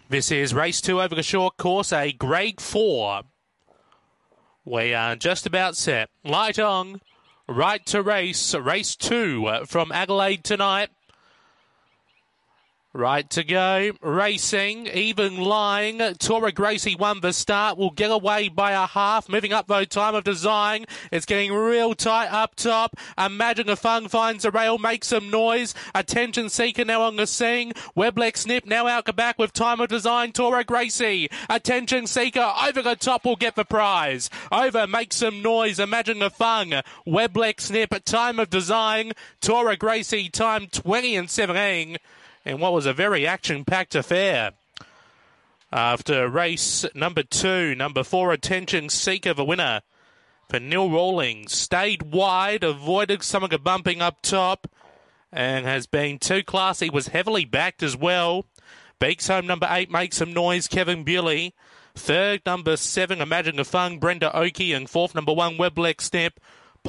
This is race 2 over the short course, a grade 4. We are just about set. Light on, right to race. Race 2 from Adelaide tonight. Right to go, racing, even lying. Tora Gracie won the start, will get away by a half. Moving up though, Time of Design. It's getting real tight up top. Imagine a Fun finds the rail, makes some noise. Attention Seeker now on the scene. Weblex Snip now out the back with Time of Design. Tora Gracie. Attention Seeker over the top will get the prize. Over, make some noise. Imagine a Fun. Weblex Snip, Time of Design. Tora Gracie, time 20 and 17. And what was a very action-packed affair. After race number 2, number 4, Attention Seeker, the winner for Neil Rawlings. Stayed wide, avoided some of the bumping up top, and has been too classy, was heavily backed as well. Beaks home number 8, Make Some Noise, Kevin Bewley. Third, number 7, Imagine the Fun, Brenda Oakey. And fourth, number 1, Weblex Snip,